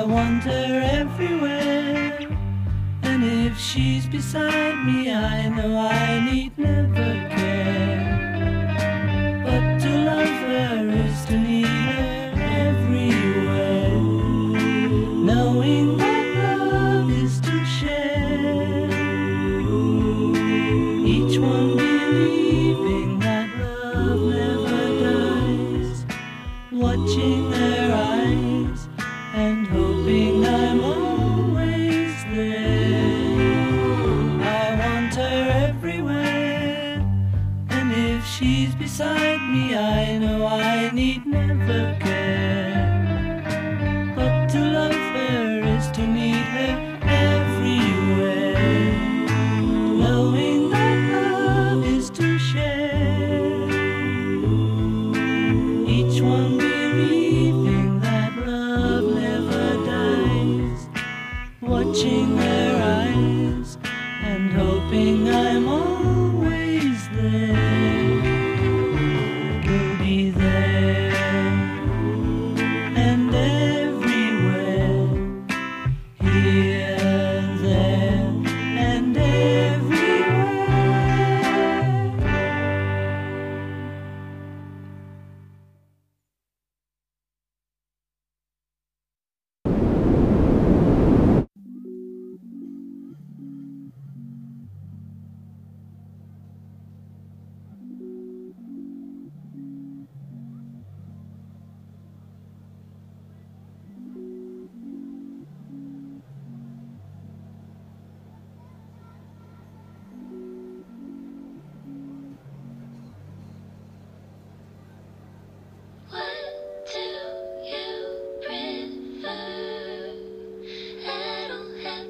want her everywhere, and if she's beside me, I know I need never care. But to love her is to need her everywhere, knowing that love is to share, each one believing that love never dies, watching her eyes and hoping I'm always there. I want her everywhere, and if she's beside me, I know I need never care. But to love her is to need her everywhere, knowing that love is to share, each one believing that love never dies, watching her eyes and hoping I'm always there. We'll be there and everywhere, here, there, and everywhere. What do you prefer? I don't have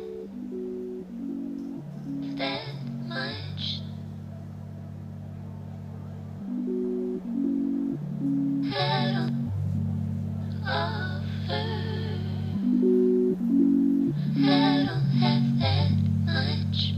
that much. I don't offer. I don't have that much.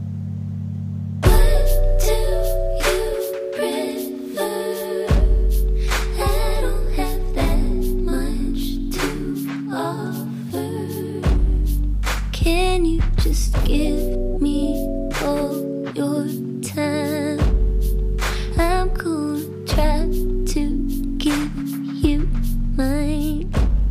What do you prefer? I don't have that much to offer. Can you just give me all your time? I'm gonna try to give you mine.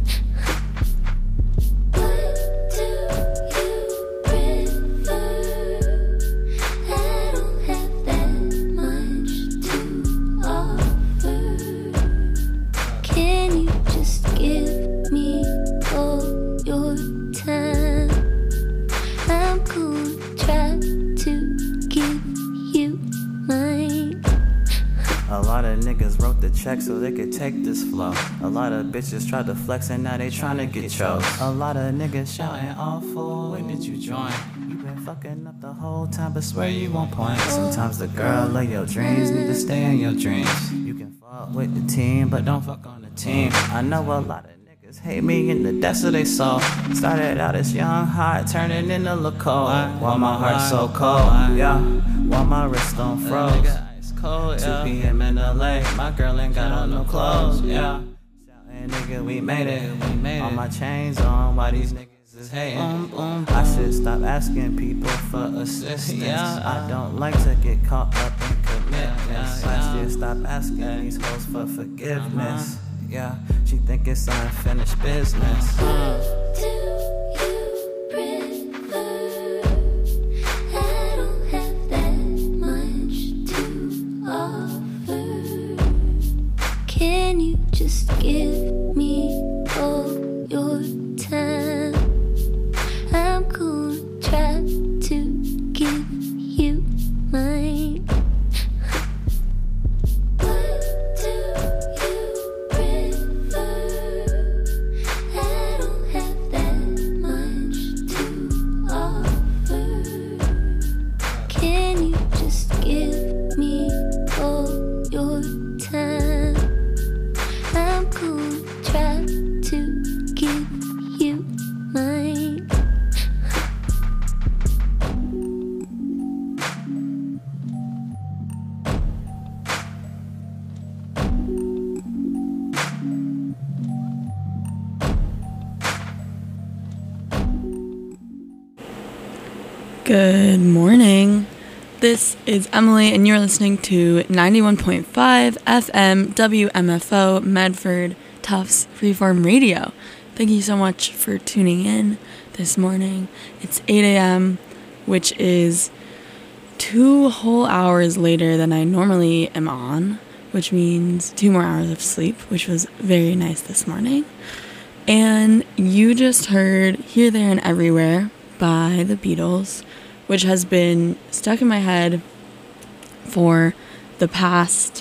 What do you prefer? I don't have that much to offer. Can you just give me all your time? I'm gonna try to give you mine. A lot of niggas wrote the check so they could take this flow. A lot of bitches tried to flex and now they tryna get chose. A lot of niggas shouting awful. When did you join? You been fucking up the whole time, but swear you won't point. Sometimes the girl of your dreams need to stay in your dreams. You can fuck with the team, but don't fuck on the team. I know a lot of niggas hate me in the depths of their soul. Started out as young, hot, turning into look cold. While my heart's so cold, yeah. While my wrist on froze. 2 p.m. in LA, my girl ain't got on no clothes, yeah. Shouting, nigga, we made it. All my chains on, why these niggas is hating? I should stop asking people for assistance. I don't like to get caught up in commitments. I should stop asking these hoes for forgiveness. Yeah, she think it's unfinished business. Do you prefer? I don't have that much to offer. Can you just give me all your time? I'm gonna try to give you mine. What do you prefer? I don't have that Good morning. This is Emily, and you're listening to 91.5 FM WMFO Medford Tufts Freeform Radio. Thank you so much for tuning in this morning. It's 8 a.m., which is 2 whole hours later than I normally am on, which means 2 more hours of sleep, which was very nice this morning. And you just heard Here, There, and Everywhere by the Beatles, which has been stuck in my head for the past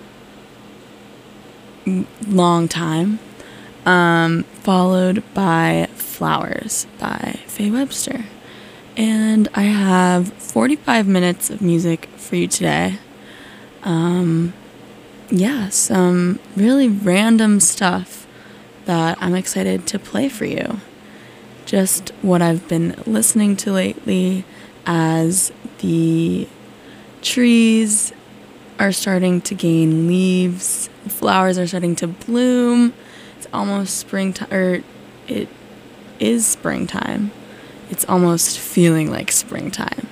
long time, followed by Flowers by Faye Webster. And I have 45 minutes of music for you today. Some really random stuff that I'm excited to play for you. Just what I've been listening to lately as the trees are starting to gain leaves, the flowers are starting to bloom. It's almost springtime, or it is springtime. It's almost feeling like springtime.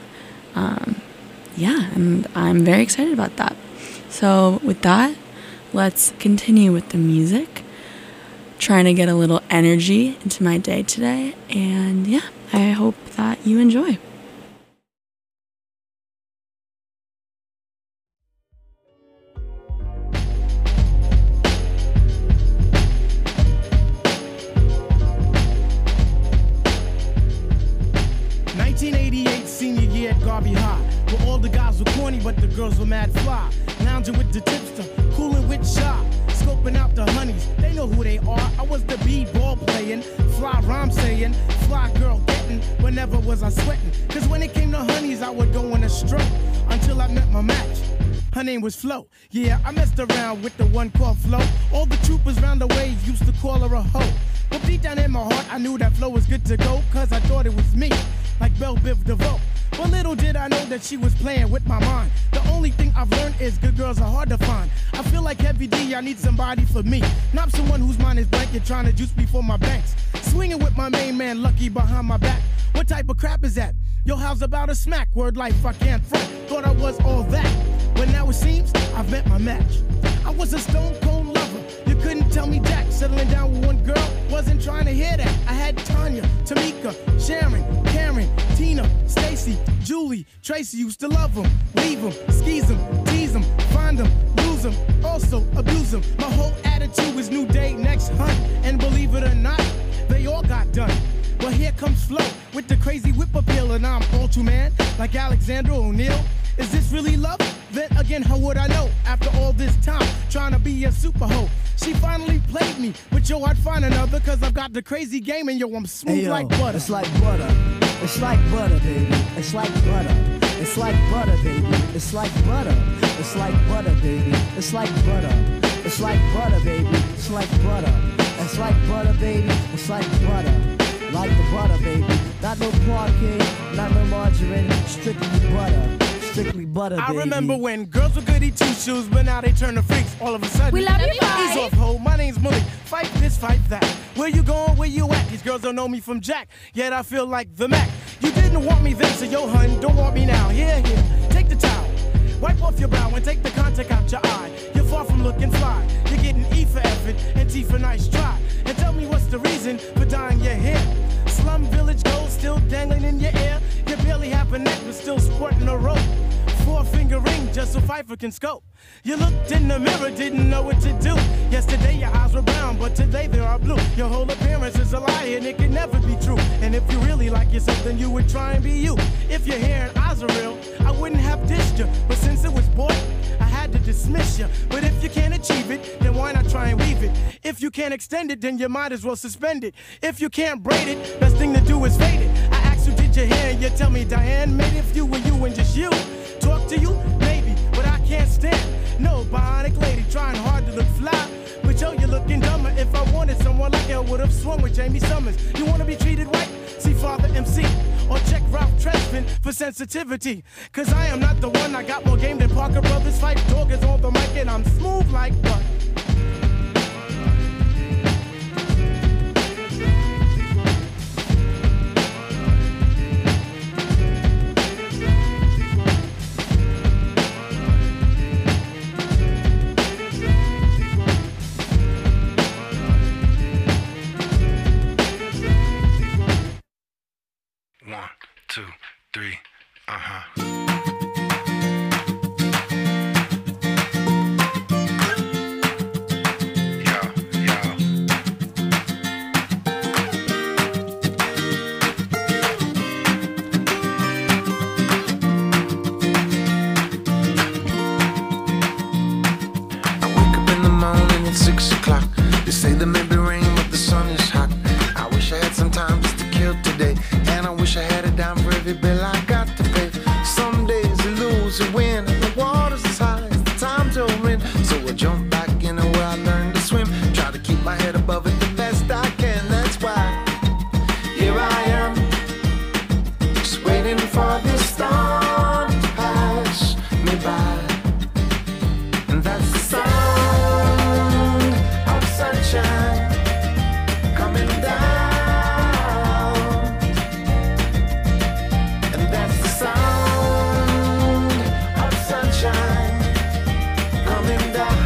And I'm very excited about that. So with that, let's continue with the music. Trying to get a little energy into my day today. And I hope that you enjoy. Senior year at Garvey High, where all the guys were corny, but the girls were mad fly. Lounging with the tipster, cooling with Shy, scoping out the honeys. They know who they are. I was the b-ball playing, fly rhyme saying, fly girl getting. Whenever was I sweating? Cause when it came to honeys, I would go in a stroke until I met my match. Her name was Flo. Yeah, I messed around with the one called Flo. All the troopers round the way used to call her a hoe. But deep down in my heart, I knew that Flo was good to go, cause I thought it was me, like Belle Biv DeVoe. But little did I know that she was playing with my mind. The only thing I've learned is good girls are hard to find. I feel like Heavy D, I need somebody for me, not someone whose mind is blanket trying to juice me for my banks. Swinging with my main man Lucky behind my back. What type of crap is that? Yo, how's about a smack? Word life, I can't front. Thought I was all that, but now it seems I've met my match. I was a stone cold lover, you couldn't tell me jack. Settling down with one girl, wasn't trying to hear that. I had Tanya, Tamika, Sharon, Karen, Tina, Stacy, Julie, Tracy. Used to love them, leave them, skeeze them, tease them, find them, lose them, also abuse them. My whole attitude was new day, next hunt. And believe it or not, they all got done. But here comes Flo with the crazy whip appeal, and I'm all too man, like Alexander O'Neal. Is this really love? Then again, how would I know? After all this time, trying to be a super hoe. She finally played me, but yo, I'd find another, cause I've got the crazy game, and yo, I'm smooth like butter. It's like butter. It's like butter, baby. It's like butter. It's like butter, baby. It's like butter. It's like butter, baby. It's like butter. It's like butter, baby. It's like butter. It's like butter, baby. It's like butter. Like the butter, baby. Not no parquet, not no margarine, strictly butter. Strictly butter, baby. I remember when girls were goody two-shoes, but now they turn to freaks all of a sudden. We love you, bye. Ease off, ho. My name's Malik. Fight this, fight that. Where you going, where you at? These girls don't know me from Jack, yet I feel like the Mac. You didn't want me then, so yo, hun, don't want me now. Here, take the towel. Wipe off your brow and take the contact out your eye. You're far from looking fly. You're getting E for effort and T for nice try. And tell me what's the reason for dyeing your hair. Slum village gold still dangling in your ear. You barely have a neck but still sporting a rope. 4-finger ring just so Pfeiffer can scope. You looked in the mirror, didn't know what to do. Yesterday your eyes were brown, but today they are blue. Your whole appearance is a lie and it can never be true. And if you really like yourself, then you would try and be you. If your hair and eyes are real, I wouldn't have dissed you. But since it was boy, I had to dismiss you. But if you can't achieve it, then why not try and weave it? If you can't extend it, then you might as well suspend it. If you can't braid it, best thing to do is fade it. I asked who did your hair and you tell me Diane made it. If you were you and just you, talk to you, maybe, but I can't stand no bionic lady trying hard to look fly. But yo, you're looking dumber. If I wanted someone like you, I would have swung with Jamie Summers. You wanna be treated right? See Father MC or check Ralph Tresvant for sensitivity. Cause I am not the one, I got more game than Parker Brothers. Fight dog is on the mic and I'm smooth like butter. 1, 2, 3, I wake up in the morning at 6 o'clock. They say there may be rain, but the sun is hot. I wish I had some time just to kill today, and I wish I had a dime for every bill I got to pay. Some days you lose, you win, and the water's as high as the times you're in. So I jump back in where I learned to swim, try to keep my head above it the best I can. That's why here I am, just waiting for this storm to pass me by. And that's the sound of sunshine coming down. And that's the sound of sunshine coming down.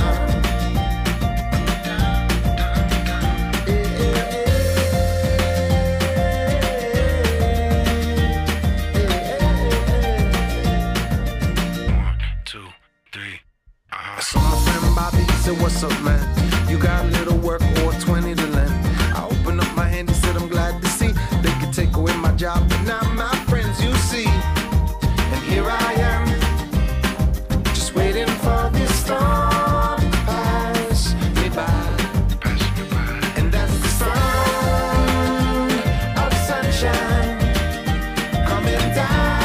I saw my friend Bobby, he said, what's up, man? You got a little work or 20 to lend. I opened up my hand, he said, I'm glad to see they could take away my job, but not my friends, you see. And here I am, just waiting for this storm to pass me by. And that's the sound of sunshine coming down.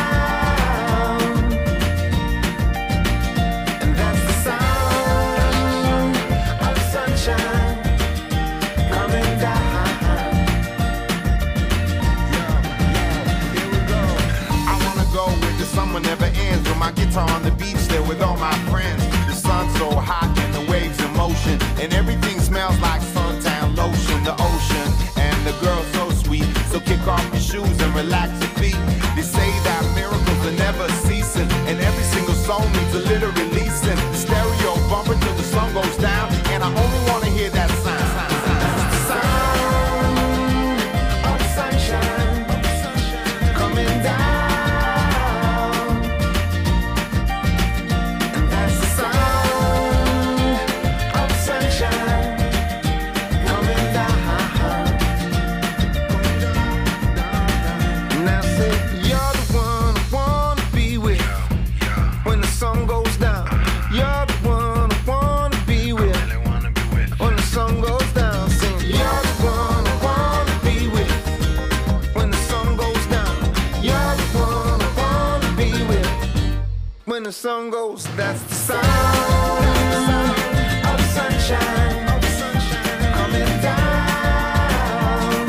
And that's the sound of sunshine coming down. Here we go. I wanna go where the summer never ends, with my guitar on the beach there with all my friends. The sun's so hot and the waves in motion, and everything smells like suntan lotion. The ocean and the girl so sweet, so kick off your shoes and relax your feet. They say that miracles are never ceasing, and every single song needs a little releasing. The stereo bumping till the sun goes down, and I only wanna hear that sound. Sound of sunshine coming down. And that's the sound of sunshine coming down. Now say you're the one I wanna be with when the sun goes down. You're the one I wanna be with when the sun goes down. Sing, you're the one I wanna be with when the sun goes down. You're the one I wanna be with when the sun goes. That's the sound of sunshine coming down.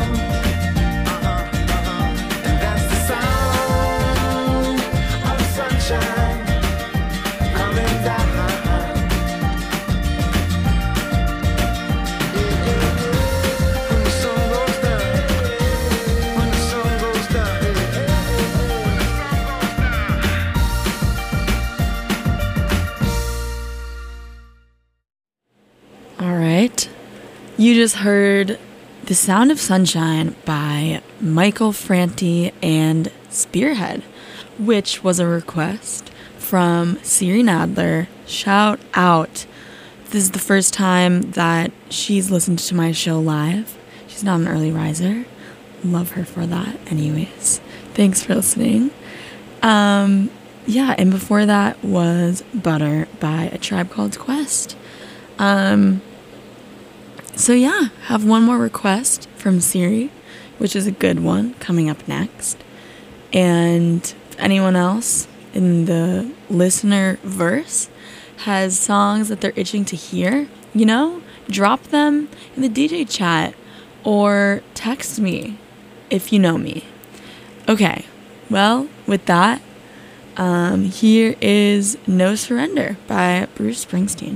And that's the sound of sunshine coming down. When the sun goes down, when the sun goes down. All right. You just heard The Sound of Sunshine by Michael Franti and Spearhead, which was a request from Siri Nadler. Shout out. This is the first time that she's listened to my show live. She's not an early riser. Love her for that. Anyways, thanks for listening. Yeah, and before that was Butter by A Tribe Called Quest. So yeah, have one more request from Siri, which is a good one, coming up next. And if anyone else in the listener verse has songs that they're itching to hear, you know, drop them in the DJ chat or text me if you know me. Okay, well, with that, here is No Surrender by Bruce Springsteen.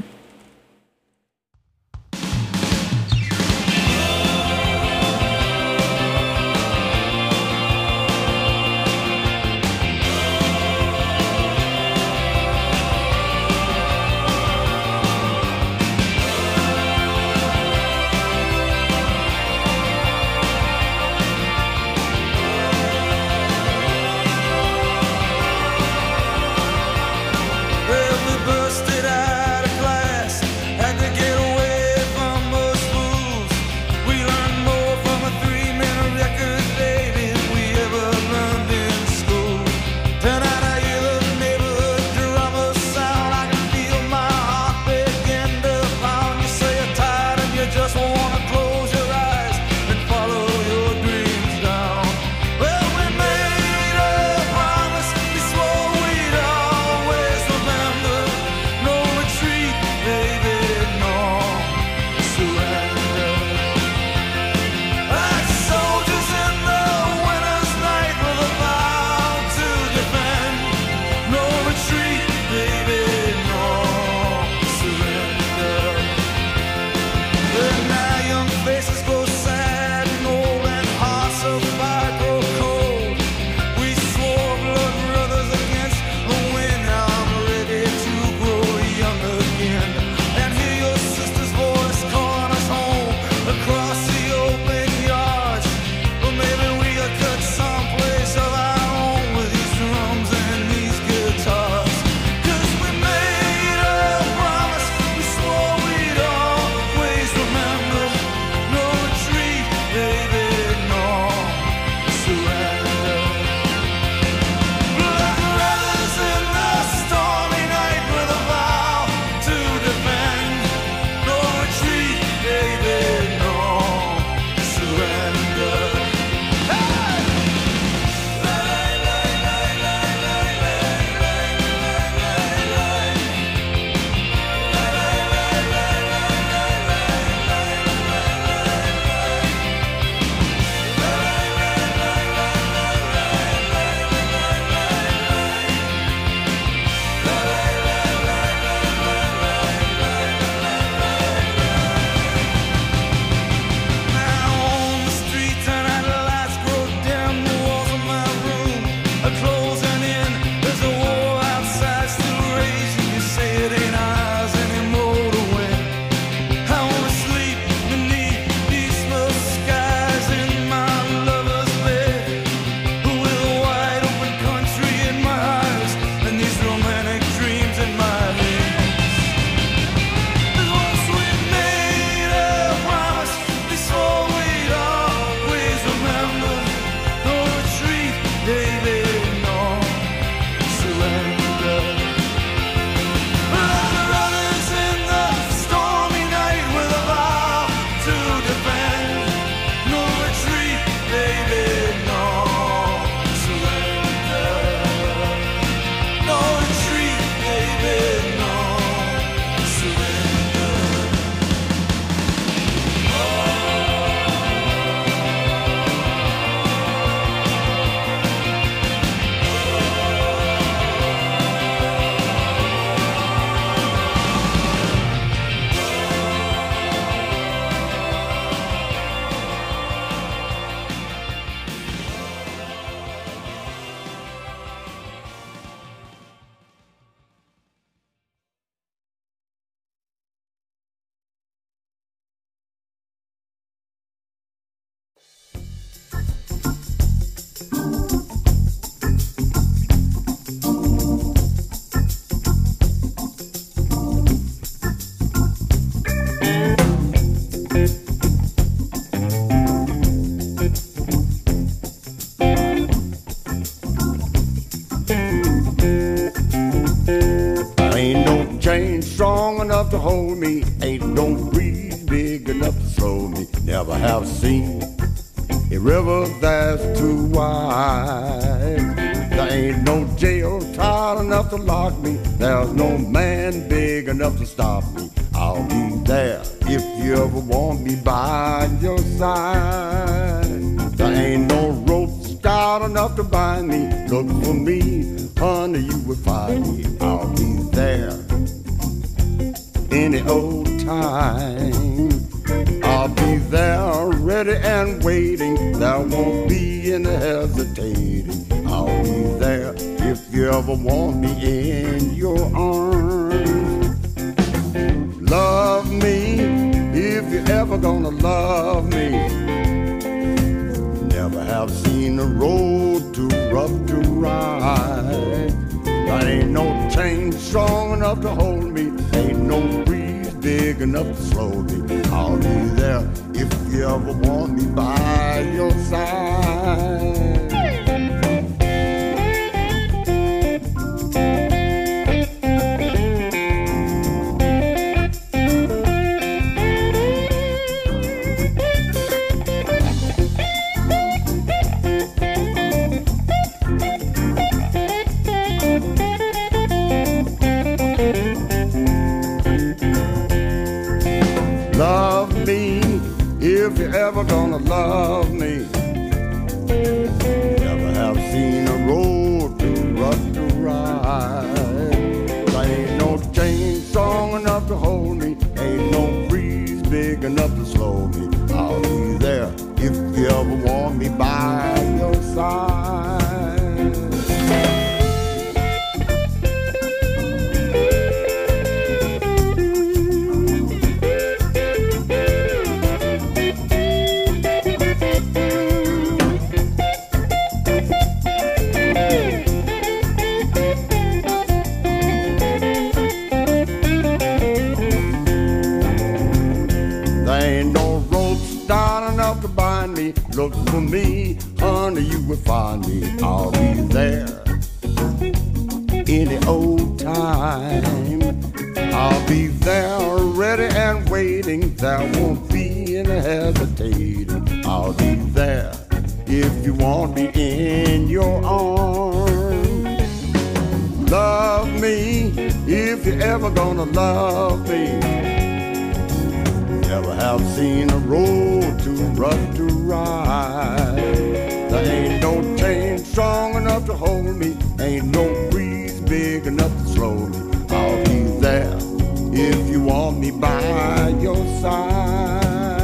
enough to hold me. Ain't no breeze big enough to slow me. Never have seen a river that's too wide. There ain't no jail tight enough to lock me. There's no man big enough to stop me. I'll be there if you ever want me by your side. There ain't no rope stout enough to bind me. Look for me, honey, you will find me. I'll be there any old time. I'll be there ready and waiting. There won't be any hesitating. I'll be there if you ever want me in your arms. Love me if you're ever gonna love me. Never have seen a road too rough to ride. There ain't no chain strong enough to hold me. Ain't no breeze big enough to slow me. I'll be there if you ever want me by your side. Love me if you're ever gonna love me. Never have seen a road too rough to ride. There ain't no chain strong enough to hold me. Ain't no breeze big enough to slow me. I'll be there if you ever want me by your side. Look for me, honey, you will find me. I'll be there any old time. I'll be there ready and waiting. There won't be any hesitating. I'll be there if you want me in your arms. Love me if you're ever gonna love me. Never have seen a road too rough to ride. There ain't no chain strong enough to hold me. Ain't no breeze big enough to slow me. I'll be there if you want me by your side.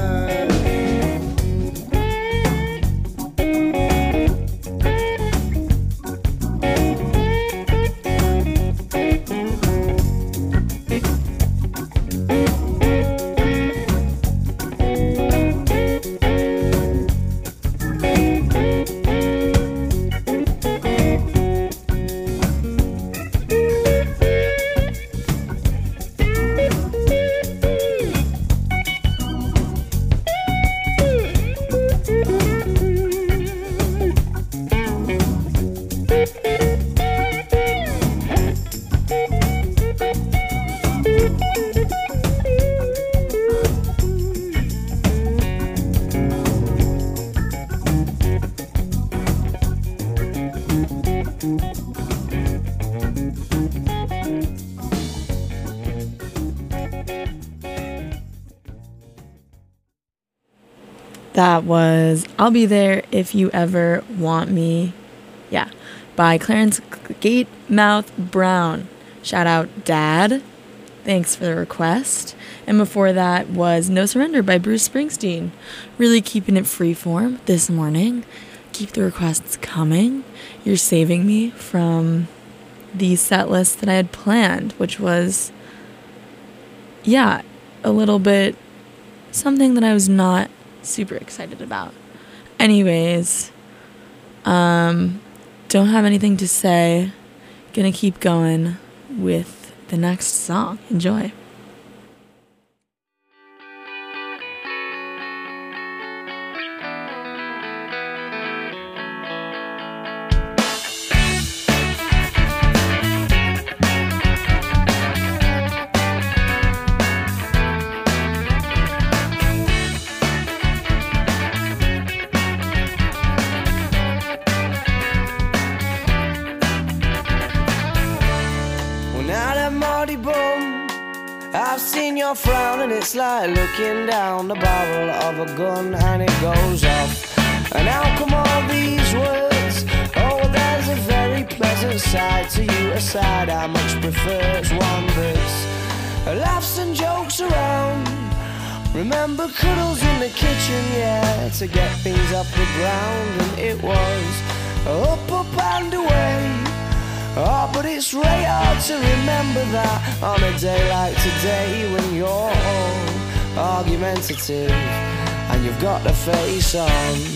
That was I'll Be There If You Ever Want Me, by Clarence Gatemouth Brown. Shout out, Dad. Thanks for the request. And before that was No Surrender by Bruce Springsteen. Really keeping it freeform this morning. Keep the requests coming. You're saving me from the set list that I had planned, which was, a little bit something that I was not super excited about. Anyways, don't have anything to say. Gonna keep going with the next song. Enjoy. I frown and it's like looking down the barrel of a gun and it goes off. And how come all these words? Oh, there's a very pleasant side to you, a side I much prefer. It's one that's laughs and jokes around. Remember cuddles in the kitchen, yeah, to get things off the ground. And it was up, up and away. Oh, but it's really hard to remember that on a day like today, when you're all argumentative and you've got the face on.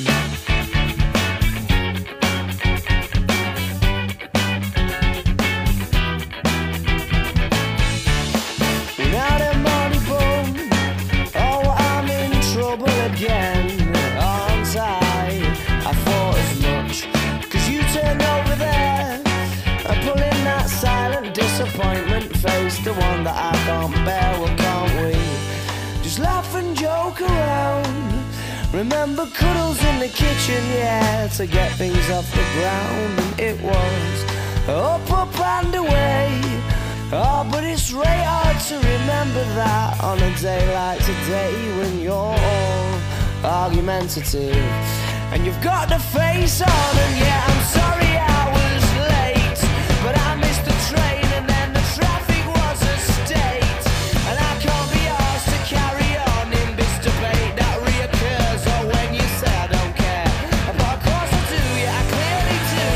Now them money bum, oh, I'm in trouble again, aren't I? I thought as much, 'cause you turned over there and pulling that silent disappointment face, the one that I can't bear. Well, can't we just laugh and joke around? Remember cuddles in the kitchen, yeah, to get things off the ground. And it was up, up and away. Oh, but it's really hard to remember that on a day like today, when you're all argumentative and you've got the face on. And yeah, I'm sorry I was late, but I missed the train and then the traffic was a state. And I can't be asked to carry on in this debate that reoccurs. Or when you say I don't care, but of course I do, yeah, I clearly do.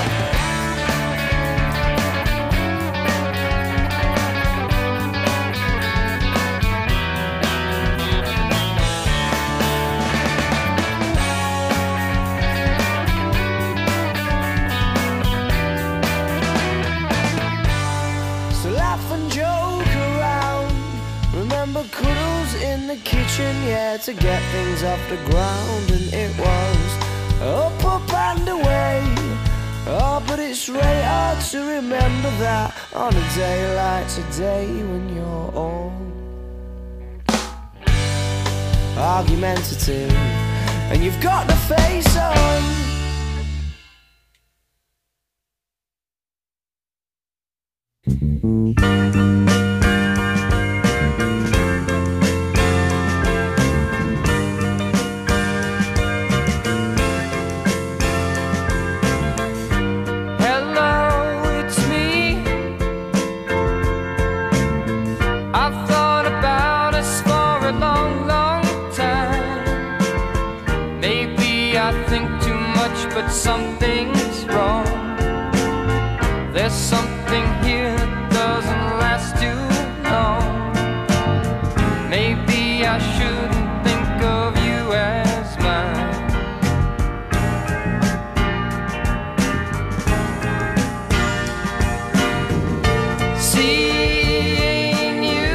So laugh and joke around. Remember cuddles in the kitchen, yeah, to get things off the ground. And it was up, up and away. Oh, but it's really hard to remember that on a day like today, when you're all argumentative and you've got the face on. Hello, it's me. I've thought about us for a long, long time. Maybe I think too much, but something's wrong. There's something here that doesn't last too long. Maybe I shouldn't think of you as mine. Seeing you,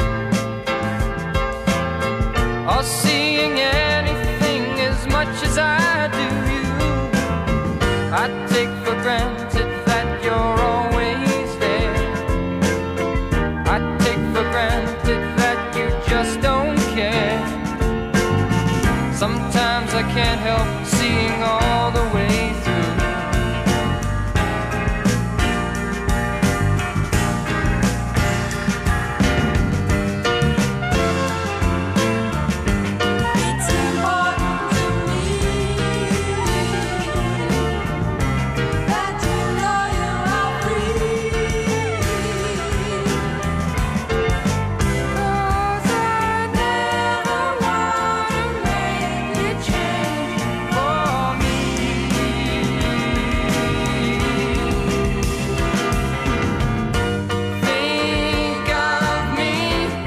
or seeing anything as much as I do you, I take for granted that you're always there. I take for granted that you just don't care. Sometimes I can't help seeing all the way through. It's important to me that you know you are free. 'Cause I never wanna make you change for me. Think of me.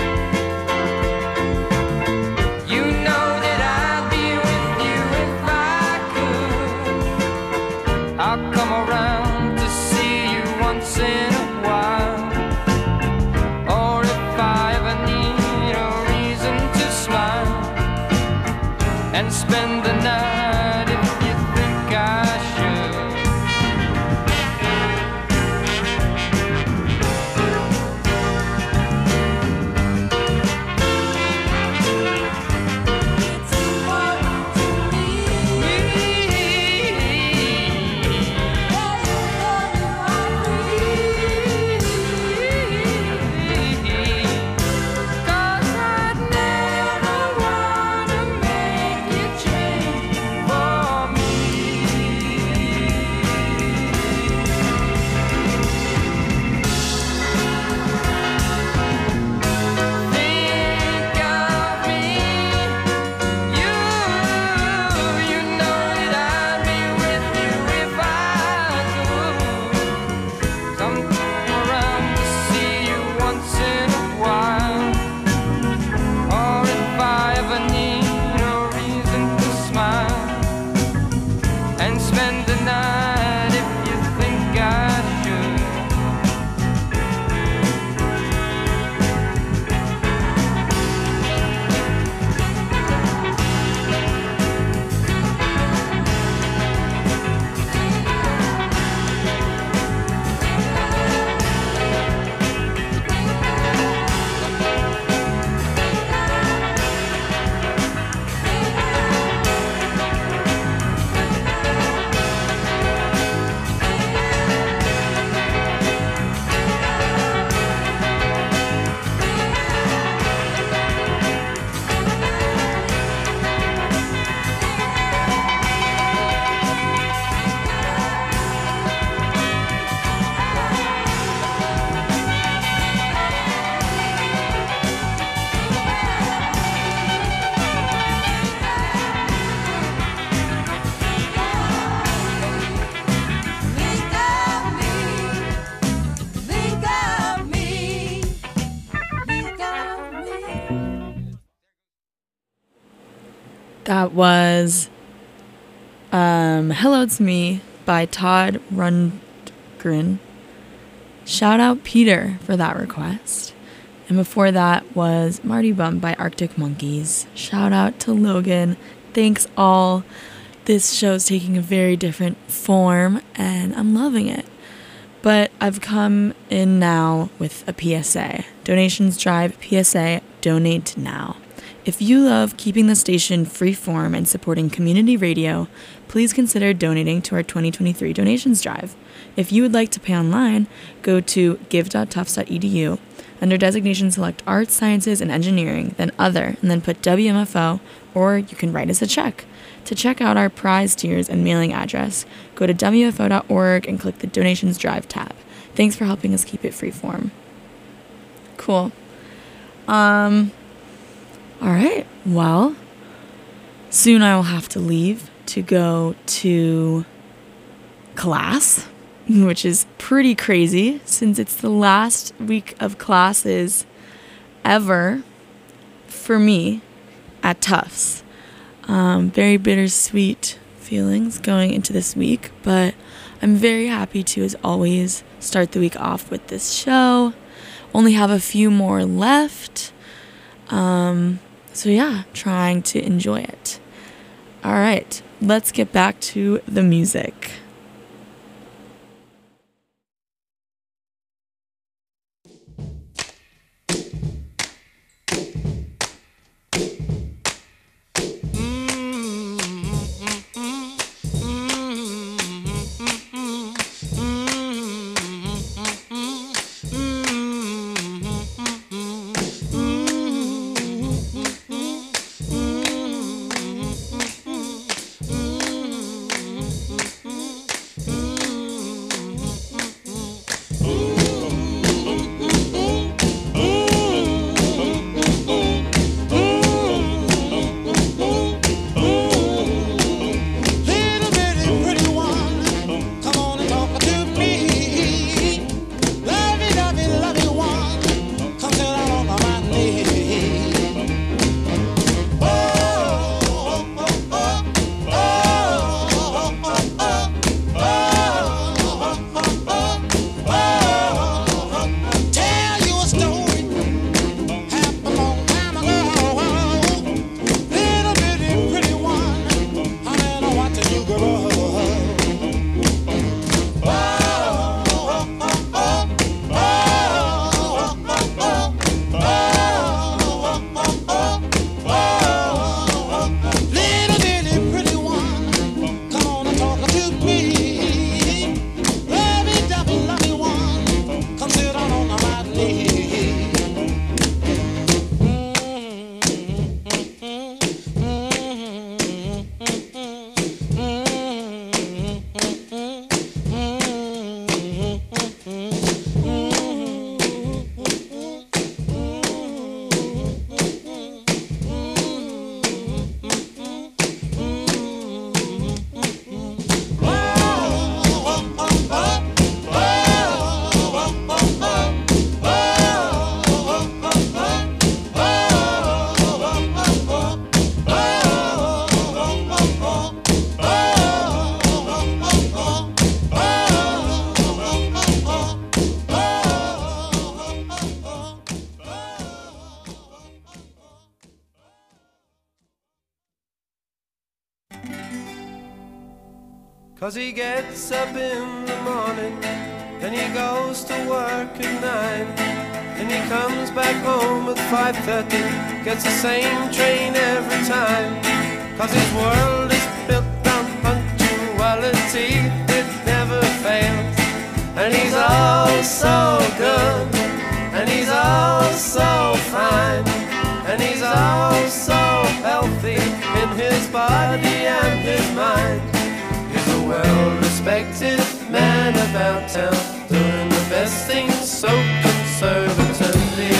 You know that I'd be with you if I could. I'll come around to see you once in a while. Or if I ever need a reason to smile and spend the night if you think I should. It's important to me that spend the night if you think I should. That was Hello It's Me by Todd Rundgren. Shout out Peter for that request. And before that was Marty Bum by Arctic Monkeys. Shout out to Logan. Thanks all. This show's taking a very different form and I'm loving it. But I've come in now with a PSA. Donations Drive PSA, donate now. If you love keeping the station freeform and supporting community radio, please consider donating to our 2023 donations drive. If you would like to pay online, go to give.tufts.edu. Under designation, select Arts, Sciences, and Engineering, then Other, and then put WMFO, or you can write us a check. To check out our prize tiers and mailing address, go to WFO.org and click the Donations Drive tab. Thanks for helping us keep it freeform. Cool. Alright, well, soon I will have to leave to go to class, which is pretty crazy since it's the last week of classes ever for me at Tufts. Very bittersweet feelings going into this week, but I'm very happy to, as always, start the week off with this show. Only have a few more left. So yeah, trying to enjoy it. All right, let's get back to the music. 'Cause he gets up in the morning, then he goes to work at 9, and he comes back home at 5:30, gets the same train every time. 'Cause his world is built on punctuality, it never fails. And he's all so good, and he's all so fine, and he's all so healthy in his body and his mind. He's a well-respected man about town, doing the best things so conservatively.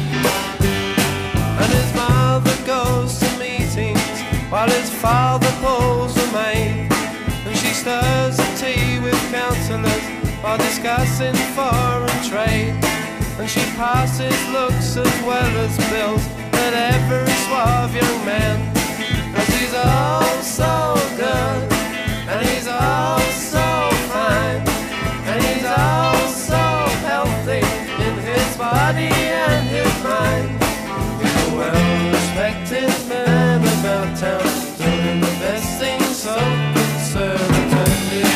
And his mother goes to meetings while his father pulls the maid, and she stirs the tea with counsellors while discussing foreign trade. And she passes looks as well as bills at every suave young man. 'Cause he's all so good, and he's all so fine, and he's all so healthy in his body and his mind. He's a well-respected man about town, doing the best things so conservatively.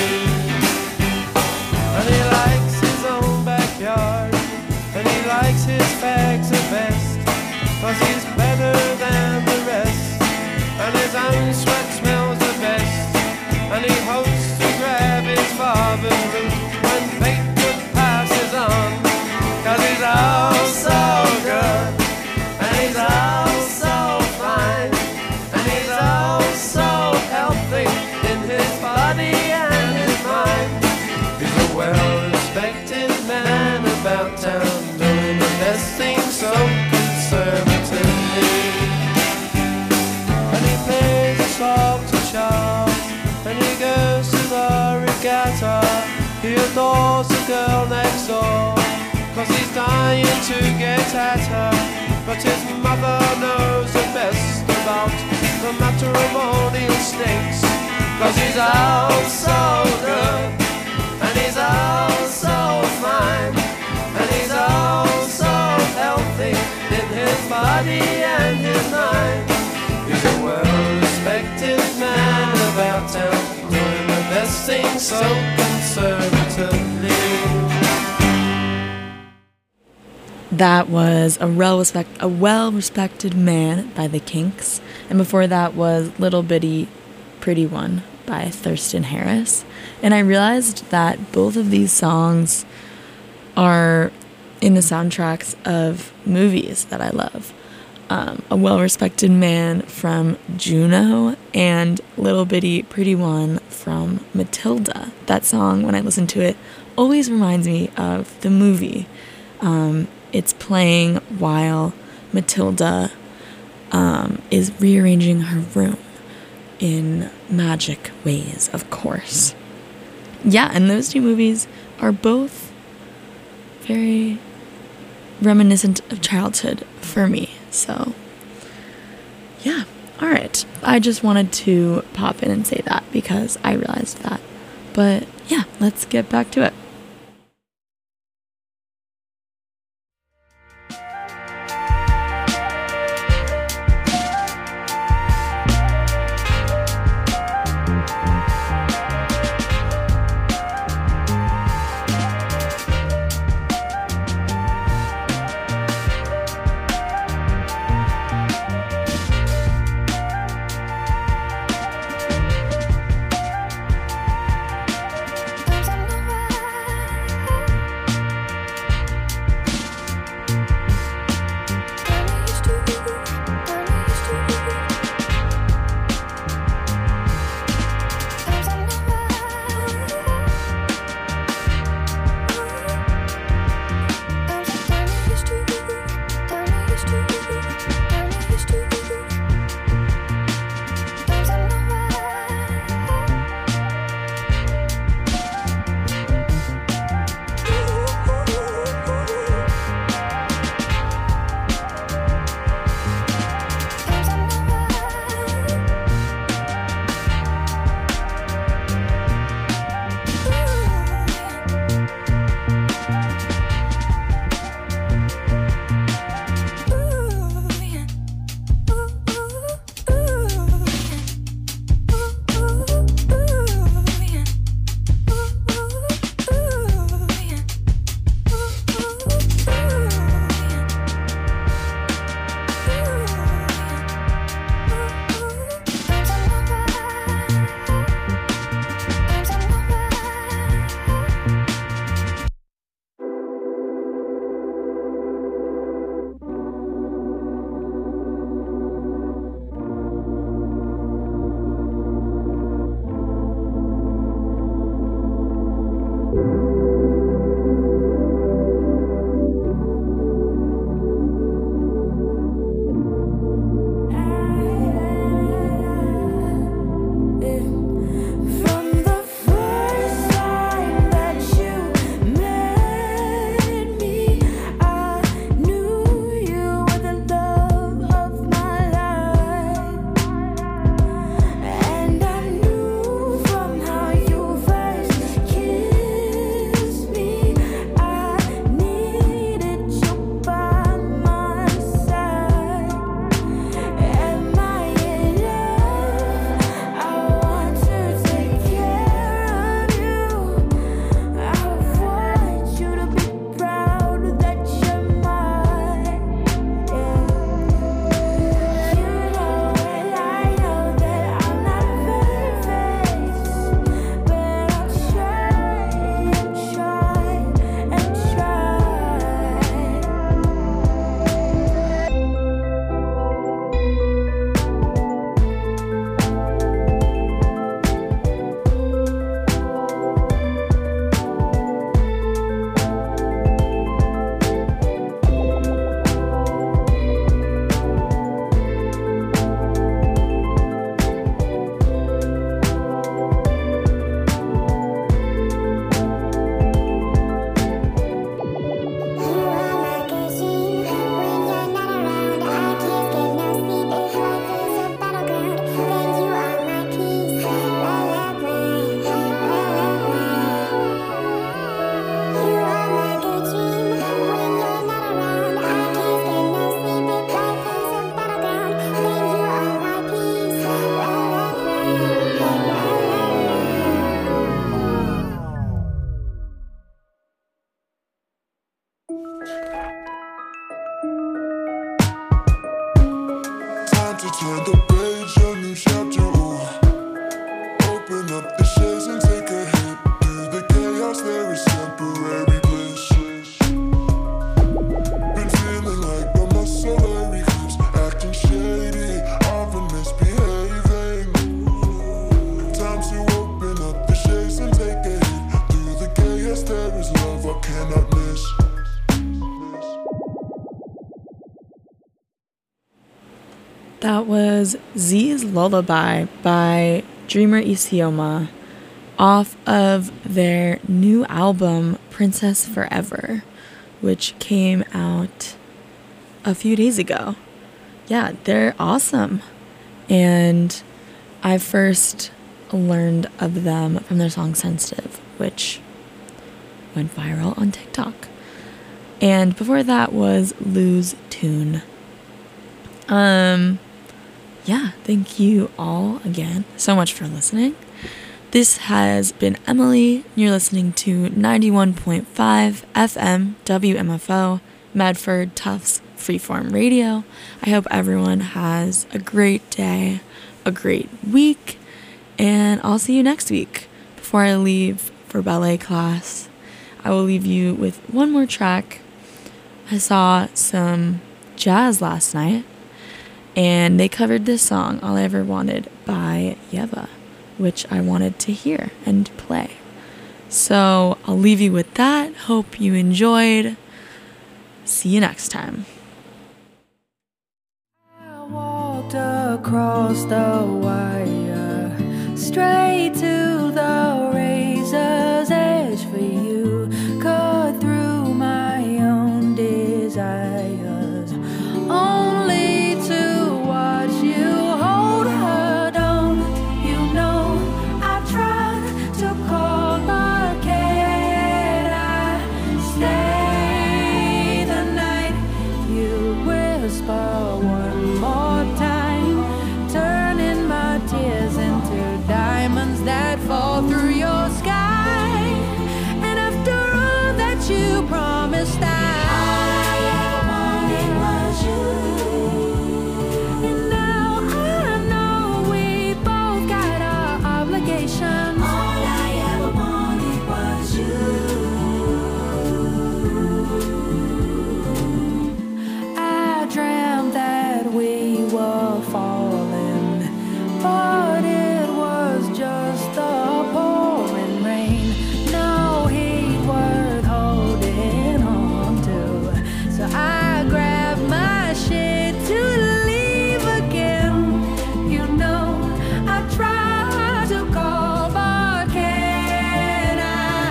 And he likes his own backyard, and he likes his fags the best, 'cause he's better than the rest, and his own sweat smells the best. And he hopes to grab his father's root when paper passes on. 'Cause he's all so good, and he's all so fine, and he's all so healthy in his body and his mind. He's a well-respected man about town, doing the best things so conservatively. And he plays a song to Charles, and he goes to the regatta. He adores the girl next door, 'cause he's dying to get at her. But his mother knows the best about the matrimonial stakes. 'Cause he's all so good, and he's all so fine, and he's all so healthy in his body and his mind. He's a well-respected man about town, doing the best things so conservatively. That was a well-respected man by the Kinks, and before that was Little Bitty Pretty One by Thurston Harris. And I realized that both of these songs are in the soundtracks of movies that I love. A Well-Respected Man from Juno and Little Bitty Pretty One from Matilda. That song, when I listen to it, always reminds me of the movie. It's playing while Matilda is rearranging her room in magic ways, of course. Yeah, and those two movies are both very reminiscent of childhood for me. So, yeah. All right. I just wanted to pop in and say that because I realized that. But yeah, let's get back to it. That was Z's Lullaby by Dreamer Isioma off of their new album Princess Forever, which came out a few days ago. Yeah, they're awesome. And I first learned of them from their song Sensitive, which went viral on TikTok. And before that was Lose Tune. Yeah, thank you all again so much for listening. This has been Emily. You're listening to 91.5 FM WMFO, Medford Tufts Freeform Radio. I hope everyone has a great day, a great week, and I'll see you next week. Before I leave for ballet class, I will leave you with one more track. I saw some jazz last night, and they covered this song, All I Ever Wanted, by Yeva, which I wanted to hear and play. So I'll leave you with that. Hope you enjoyed. See you next time. I walked across the wire, straight to the razor's edge for you, cut through my own desires, only to watch you hold her down. You know I tried to call, but can I stay the night? You whisper one more time, turning my tears into diamonds that fall through your sky. And after all that you promised, all I ever wanted was you. And now I know we both got our obligations. All I ever wanted was you. I dreamt that we were falling, but it was just the pouring rain. No heat worth holding on to. So I grabbed my shit to leave again. You know I tried to call, but can I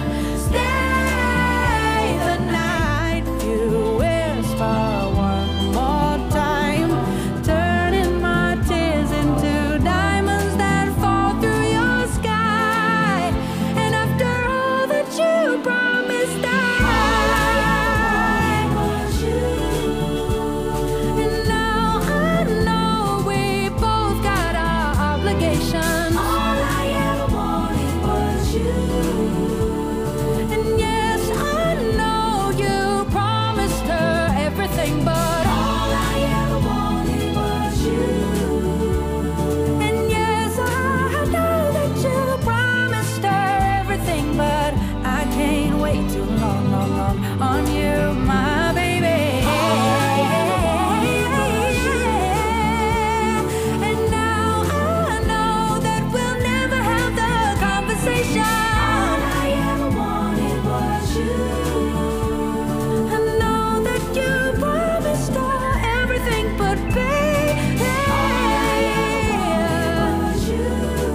stay the night? You whisper one more time, turning my tears into diamonds that fall through your sky. And after all that you promised, I was you. And now I know we both got our obligations. All I ever wanted was you. And yes, I know you promised her everything, but all I ever wanted was you. And yes, I know that you promised her everything, but I can't wait too long on you, my baby. And now I know that we'll never have the conversation. All I ever wanted was you. I know that you promised her everything, but baby, was you.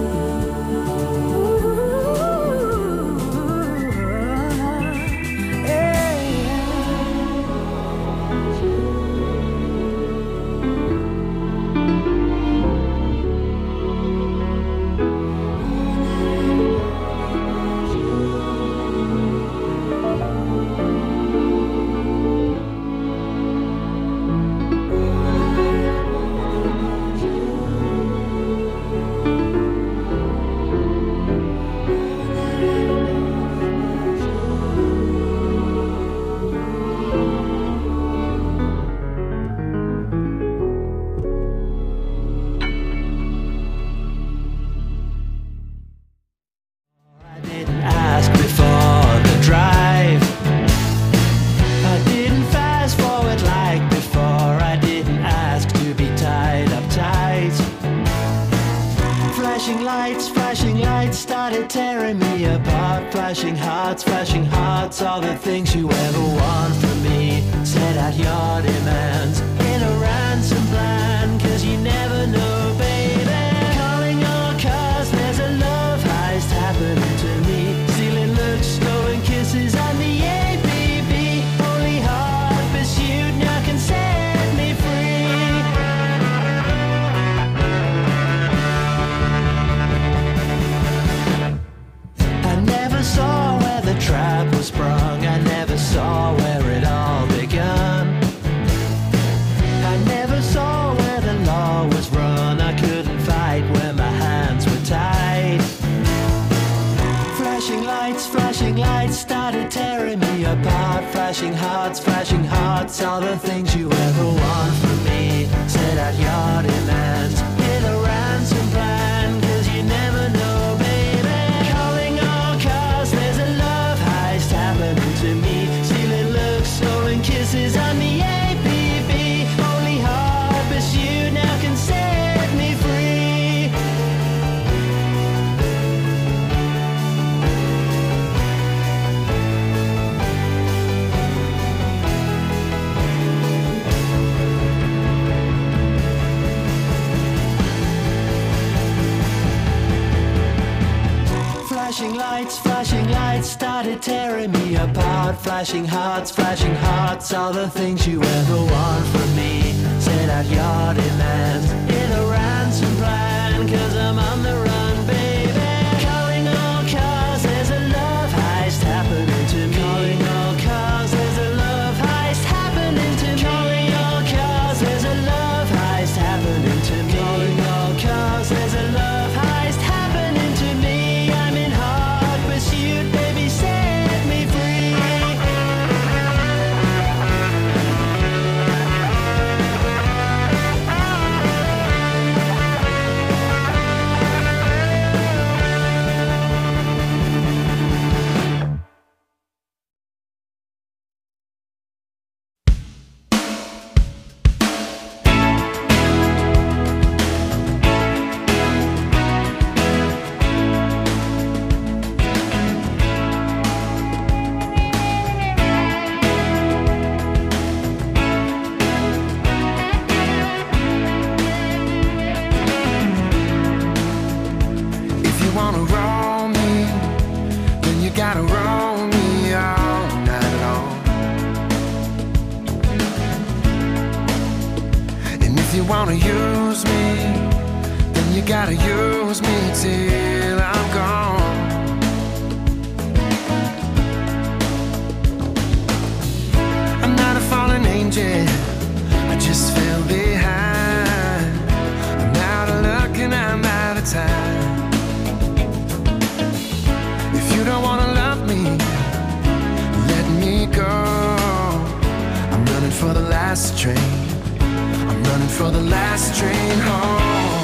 I didn't ask before the drive. I didn't fast forward like before. I didn't ask to be tied up tight. Flashing lights started tearing me apart. Flashing hearts, all the things you ever want from me. Set out your demands in a ransom plan, 'cause you never know, baby. Calling all cars, there's a love heist happening to me. Stealing looks, stolen kisses, and the ABB. Only hard pursuit now can set me free. I never saw where the trap was sprung. I never saw where it all begun. I never saw where the law was run. I couldn't fight when my hands were tied. Flashing lights started tearing me apart. Flashing hearts, all the things you ever want from me. Set out your demands in a ransom plan, 'cause you never know, baby. Calling all cars, there's a love heist happening to me. Stealing looks, stolen kisses, and the ABB. Only hard pursuit now can set me free. Flashing lights started tearing me apart. Flashing hearts, all the things you ever want from me. Set out your demands in a ransom plan, 'cause I'm on the run, baby. Calling all cars, there's a love heist happening to me. Calling all cars, there's a love heist happening to me. Calling all cars, there's a love heist happening to me. Calling all cars, there's a love heist happening to me. I'm in hard pursuit, baby, set me free. If you wanna roll me, then you gotta roll me all night long. And if you wanna use me, then you gotta use me till I'm gone. I'm not a fallen angel, I just fell behind. I'm out of luck and I'm out of time. If you don't wanna love me, let me go. I'm running for the last train. I'm running for the last train home.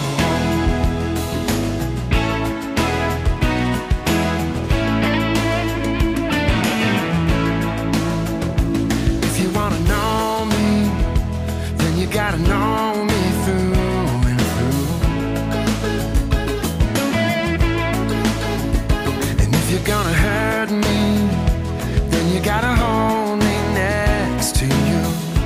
If you wanna know me, then you gotta know me through and through. And if you're gonna hurt me, then you gotta hold me next to you.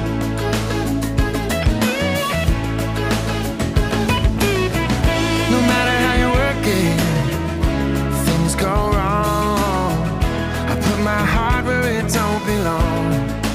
No matter how you work it, things go wrong. I put my heart where it don't belong.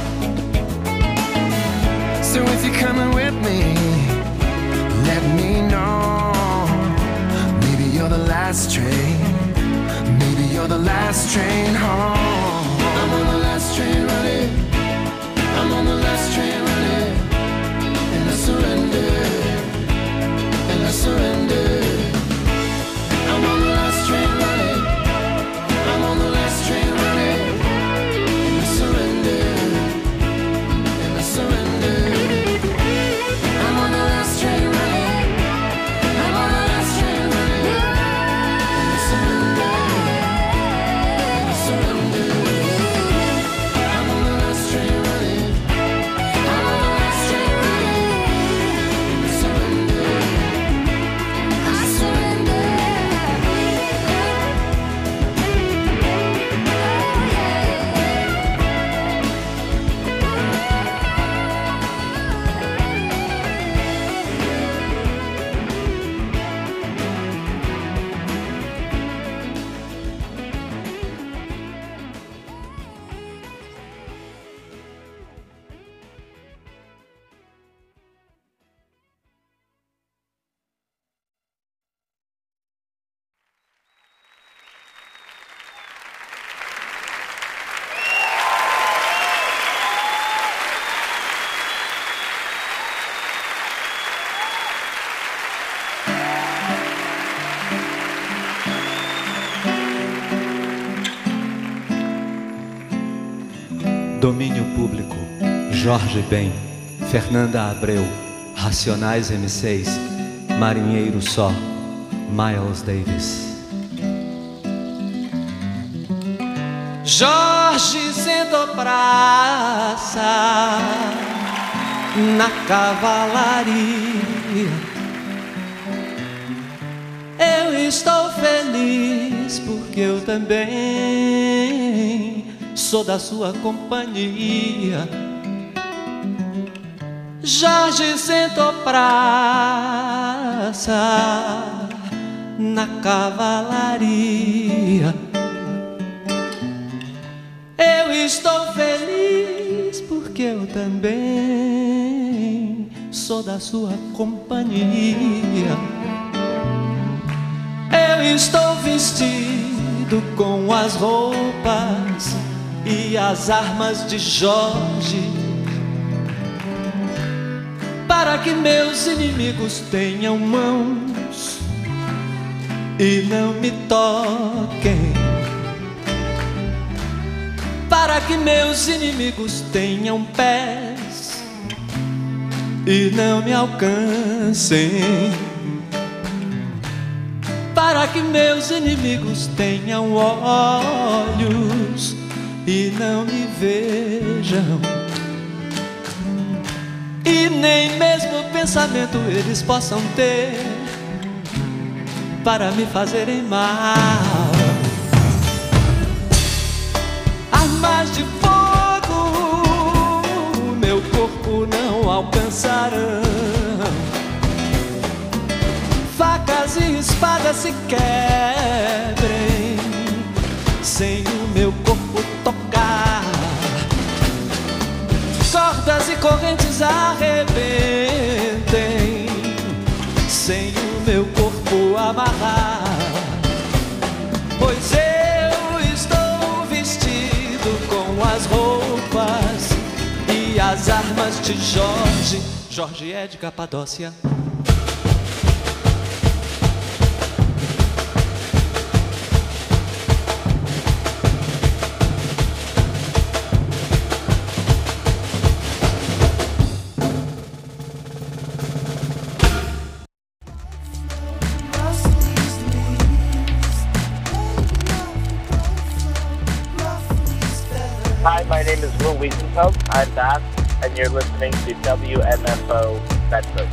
So if you're coming with me, let me know. Maybe you're the last train. Maybe you're the last train home. I'm on the last train running. I'm on the last train running. And I surrender. And I surrender. I'm on the last train running. I'm on the last train running. And I surrender. And I surrender. I'm on the last train running. I'm on the last train running. And I surrender. And I surrender. Domínio Público, Jorge Ben, Fernanda Abreu, Racionais M6, Marinheiro Só, Miles Davis. Jorge sentou praça na cavalaria. Eu estou feliz porque eu também sou da sua companhia. Jorge sentou praça na cavalaria. Eu estou feliz porque eu também sou da sua companhia. Eu estou vestido com as roupas e as armas de Jorge, para que meus inimigos tenham mãos e não me toquem, para que meus inimigos tenham pés e não me alcancem, para que meus inimigos tenham olhos e não me vejam, e nem mesmo pensamento eles possam ter para me fazerem mal. Armas de fogo meu corpo não alcançarão, facas e espadas se quebrem sem o meu corpo tocar, cordas e correntes arrebentem sem o meu corpo amarrar, pois eu estou vestido com as roupas e as armas de Jorge. Jorge é de Capadócia. Hi, my name is Will Wiesenfeld. I'm Bass, and you're listening to WMFO Bedford.